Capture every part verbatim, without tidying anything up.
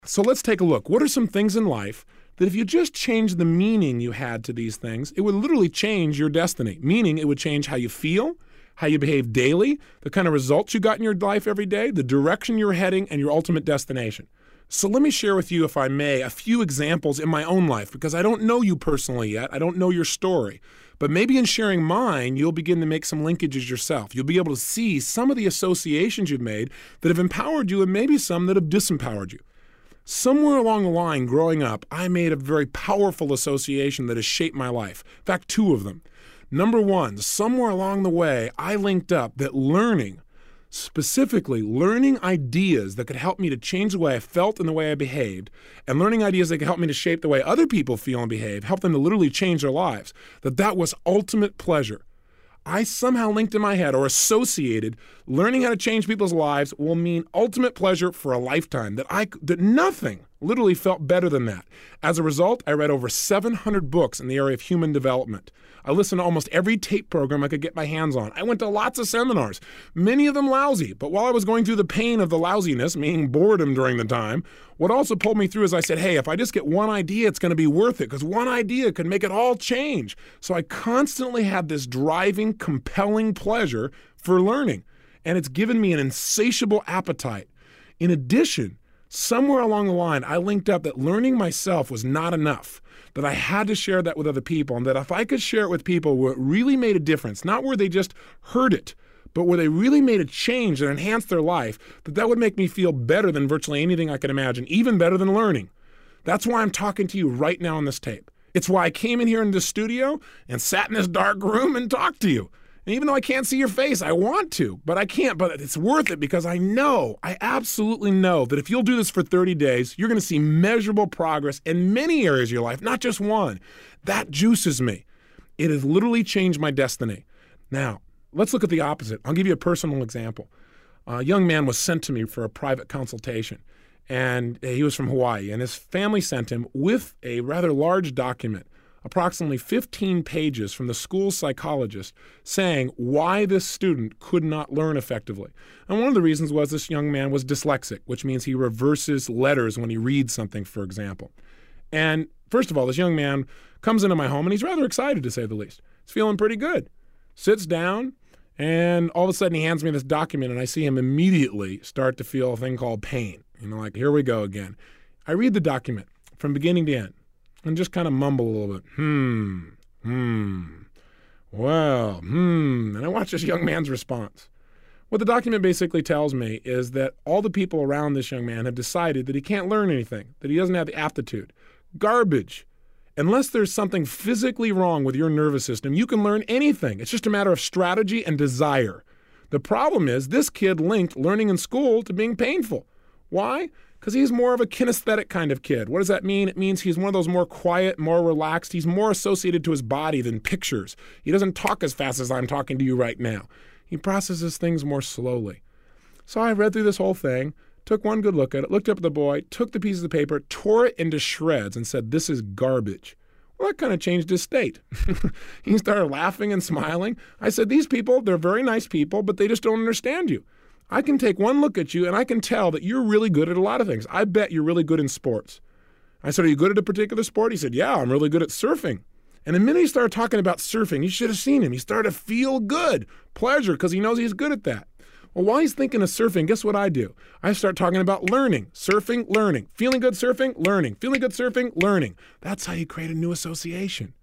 So let's take a look. What are some things in life that if you just change the meaning you had to these things, it would literally change your destiny? Meaning it would change how you feel, how you behave daily, the kind of results you got in your life every day, the direction you're heading, and your ultimate destination. So let me share with you, if I may, a few examples in my own life, because I don't know you personally yet. I don't know your story. But maybe in sharing mine, you'll begin to make some linkages yourself. You'll be able to see some of the associations you've made that have empowered you and maybe some that have disempowered you. Somewhere along the line, growing up, I made a very powerful association that has shaped my life. In fact, two of them. Number one, somewhere along the way, I linked up that learning, specifically learning ideas that could help me to change the way I felt and the way I behaved, and learning ideas that could help me to shape the way other people feel and behave, help them to literally change their lives, that that was ultimate pleasure. I somehow linked in my head or associated learning how to change people's lives will mean ultimate pleasure for a lifetime, that I that nothing literally felt better than that. As a result, I read over seven hundred books in the area of human development. I listened to almost every tape program I could get my hands on. I went to lots of seminars, many of them lousy. But while I was going through the pain of the lousiness, meaning boredom during the time, what also pulled me through is I said, hey, if I just get one idea, it's going to be worth it, because one idea could make it all change. So I constantly had this driving, compelling pleasure for learning. And it's given me an insatiable appetite. In addition, somewhere along the line, I linked up that learning myself was not enough, that I had to share that with other people, and that if I could share it with people where it really made a difference, not where they just heard it, but where they really made a change that enhanced their life, that that would make me feel better than virtually anything I could imagine, even better than learning. That's why I'm talking to you right now on this tape. It's why I came in here in this studio and sat in this dark room and talked to you. And even though I can't see your face, I want to, but I can't. But it's worth it because I know, I absolutely know that if you'll do this for thirty days, you're going to see measurable progress in many areas of your life, not just one. That juices me. It has literally changed my destiny. Now, let's look at the opposite. I'll give you a personal example. A young man was sent to me for a private consultation, and he was from Hawaii, and his family sent him with a rather large document, approximately fifteen pages from the school psychologist saying why this student could not learn effectively. And one of the reasons was this young man was dyslexic, which means he reverses letters when he reads something, for example. And first of all, this young man comes into my home and he's rather excited, to say the least. He's feeling pretty good. Sits down, and all of a sudden he hands me this document, and I see him immediately start to feel a thing called pain. You know, like, here we go again. I read the document from beginning to end and just kind of mumble a little bit. Hmm, hmm, well, hmm. And I watch this young man's response. What the document basically tells me is that all the people around this young man have decided that he can't learn anything, that he doesn't have the aptitude. Garbage. Unless there's something physically wrong with your nervous system, you can learn anything. It's just a matter of strategy and desire. The problem is this kid linked learning in school to being painful. Why? Because he's more of a kinesthetic kind of kid. What does that mean? It means he's one of those more quiet, more relaxed. He's more associated to his body than pictures. He doesn't talk as fast as I'm talking to you right now. He processes things more slowly. So I read through this whole thing, took one good look at it, looked up at the boy, took the piece of the paper, tore it into shreds, and said, this is garbage. Well, that kind of changed his state. He started laughing and smiling. I said, these people, they're very nice people, but they just don't understand you. I can take one look at you and I can tell that you're really good at a lot of things. I bet you're really good in sports. I said, are you good at a particular sport? He said, yeah, I'm really good at surfing. And the minute he started talking about surfing, you should have seen him. He started to feel good, pleasure, because he knows he's good at that. Well, while he's thinking of surfing, guess what I do? I start talking about learning, surfing, learning, feeling good surfing, learning, feeling good surfing, learning. That's how you create a new association.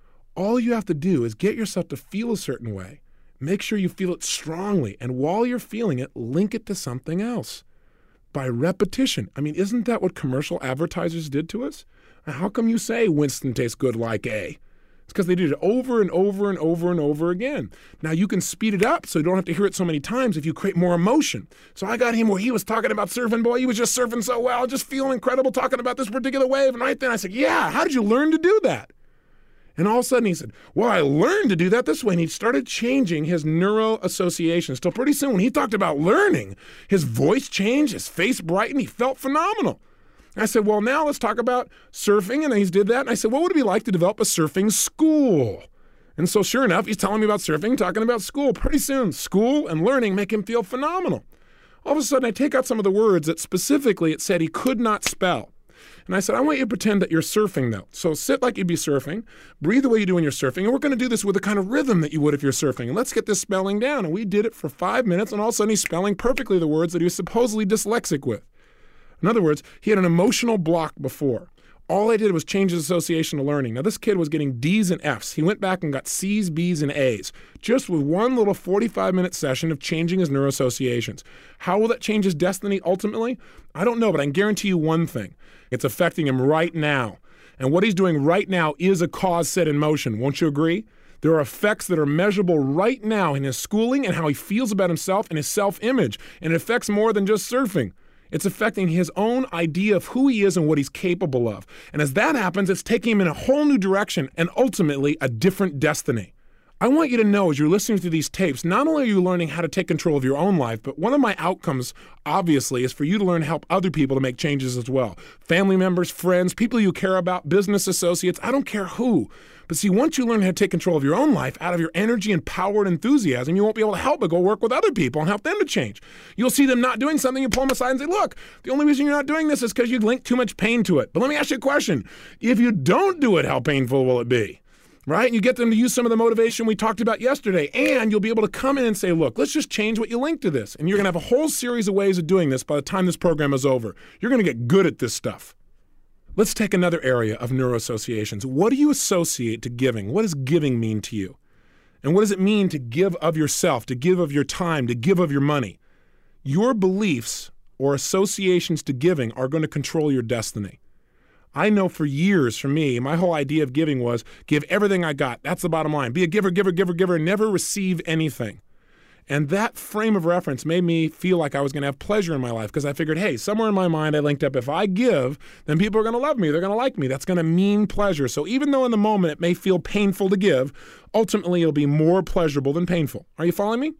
All you have to do is get yourself to feel a certain way. Make sure you feel it strongly. And while you're feeling it, link it to something else. By repetition. I mean, isn't that what commercial advertisers did to us? How come you say Winston tastes good like A? It's because they did it over and over and over and over again. Now, you can speed it up so you don't have to hear it so many times if you create more emotion. So I got him where he was talking about surfing. Boy, he was just surfing so well, just feeling incredible talking about this particular wave. And right then I said, yeah, how did you learn to do that? And all of a sudden he said, well, I learned to do that this way. And he started changing his neuro associations. Till pretty soon when he talked about learning, his voice changed, his face brightened, he felt phenomenal. And I said, well, now let's talk about surfing. And he did that. And I said, what would it be like to develop a surfing school? And so sure enough, he's telling me about surfing, talking about school. Pretty soon, school and learning make him feel phenomenal. All of a sudden, I take out some of the words that specifically it said he could not spell. And I said, I want you to pretend that you're surfing, though. So sit like you'd be surfing, breathe the way you do when you're surfing, and we're going to do this with the kind of rhythm that you would if you're surfing. And let's get this spelling down. And we did it for five minutes, and all of a sudden he's spelling perfectly the words that he was supposedly dyslexic with. In other words, he had an emotional block before. All I did was change his association to learning. Now, this kid was getting D's and F's. He went back and got C's, B's, and A's, just with one little forty-five minute session of changing his neuroassociations. How will that change his destiny ultimately? I don't know, but I can guarantee you one thing. It's affecting him right now. And what he's doing right now is a cause set in motion. Won't you agree? There are effects that are measurable right now in his schooling and how he feels about himself and his self-image. And it affects more than just surfing. It's affecting his own idea of who he is and what he's capable of. And as that happens, it's taking him in a whole new direction and ultimately a different destiny. I want you to know as you're listening to these tapes, not only are you learning how to take control of your own life, but one of my outcomes, obviously, is for you to learn to help other people to make changes as well. Family members, friends, people you care about, business associates, I don't care who. But see, once you learn how to take control of your own life out of your energy and power and enthusiasm, you won't be able to help but go work with other people and help them to change. You'll see them not doing something, you pull them aside and say, look, the only reason you're not doing this is because you link too much pain to it. But let me ask you a question. If you don't do it, how painful will it be? Right? And you get them to use some of the motivation we talked about yesterday, and you'll be able to come in and say, look, let's just change what you link to this. And you're going to have a whole series of ways of doing this by the time this program is over. You're going to get good at this stuff. Let's take another area of neuroassociations. What do you associate to giving? What does giving mean to you? And what does it mean to give of yourself, to give of your time, to give of your money? Your beliefs or associations to giving are going to control your destiny. I know for years, for me, my whole idea of giving was give everything I got. That's the bottom line. Be a giver, giver, giver, giver, never receive anything. And that frame of reference made me feel like I was going to have pleasure in my life because I figured, hey, somewhere in my mind I linked up, if I give, then people are going to love me. They're going to like me. That's going to mean pleasure. So even though in the moment it may feel painful to give, ultimately it'll be more pleasurable than painful. Are you following me?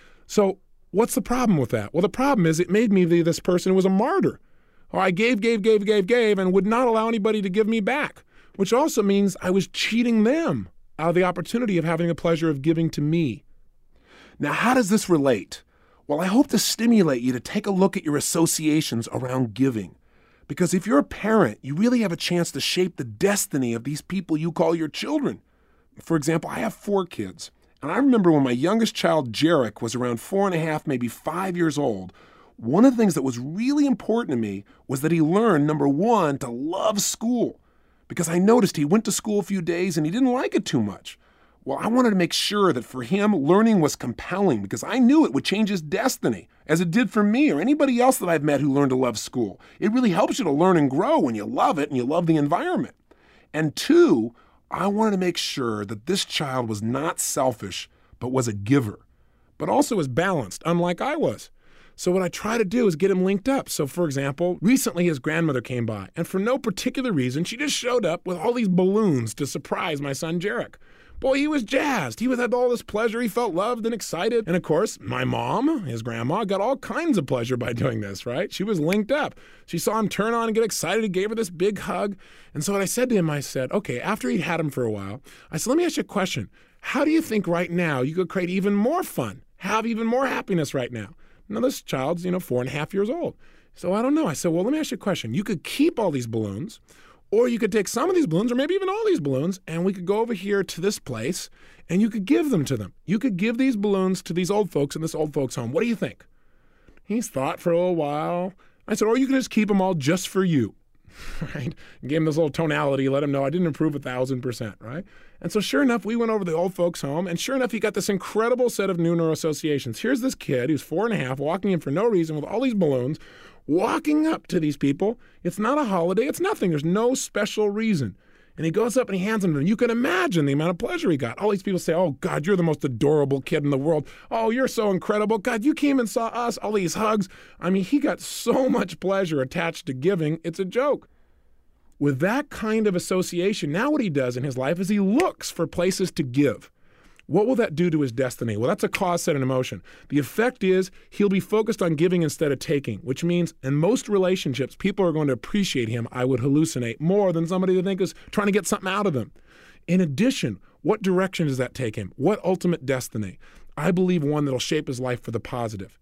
So what's the problem with that? Well, the problem is it made me this person who was a martyr. Or I gave, gave, gave, gave, gave, and would not allow anybody to give me back, which also means I was cheating them out of the opportunity of having the pleasure of giving to me. Now, how does this relate? Well, I hope to stimulate you to take a look at your associations around giving. Because if you're a parent, you really have a chance to shape the destiny of these people you call your children. For example, I have four kids. And I remember when my youngest child, Jarek, was around four and a half, maybe five years old, one of the things that was really important to me was that he learned, number one, to love school. Because I noticed he went to school a few days and he didn't like it too much. Well, I wanted to make sure that for him, learning was compelling because I knew it would change his destiny, as it did for me or anybody else that I've met who learned to love school. It really helps you to learn and grow when you love it and you love the environment. And two, I wanted to make sure that this child was not selfish, but was a giver, but also was balanced, unlike I was. So what I try to do is get him linked up. So for example, recently his grandmother came by, and for no particular reason, she just showed up with all these balloons to surprise my son, Jarek. Boy, he was jazzed. He had all this pleasure. He felt loved and excited. And of course, my mom, his grandma, got all kinds of pleasure by doing this, right? She was linked up. She saw him turn on and get excited. He gave her this big hug. And so what I said to him, I said, okay, after he'd had him for a while, I said, let me ask you a question. How do you think right now you could create even more fun, have even more happiness right now? Now, this child's, you know, four and a half years old. So I don't know. I said, well, let me ask you a question. You could keep all these balloons, or you could take some of these balloons, or maybe even all these balloons, and we could go over here to this place, and you could give them to them. You could give these balloons to these old folks in this old folks' home. What do you think? He's thought for a little while. I said, or you can just keep them all just for you, right? And gave him this little tonality, let him know I didn't approve a thousand percent, right? And so sure enough, we went over to the old folks' home, and sure enough, he got this incredible set of new neuroassociations. Here's this kid who's four and a half, walking in for no reason with all these balloons, walking up to these people. It's not a holiday. It's nothing. There's no special reason. And he goes up and he hands them to them. You can imagine the amount of pleasure he got. All these people say, oh, God, you're the most adorable kid in the world. Oh, you're so incredible. God, you came and saw us. All these hugs. I mean, he got so much pleasure attached to giving. It's a joke. With that kind of association, now what he does in his life is he looks for places to give. What will that do to his destiny? Well, that's a cause set in emotion. The effect is he'll be focused on giving instead of taking, which means in most relationships, people are going to appreciate him, I would hallucinate, more than somebody they think is trying to get something out of them. In addition, what direction does that take him? What ultimate destiny? I believe one that'll shape his life for the positive.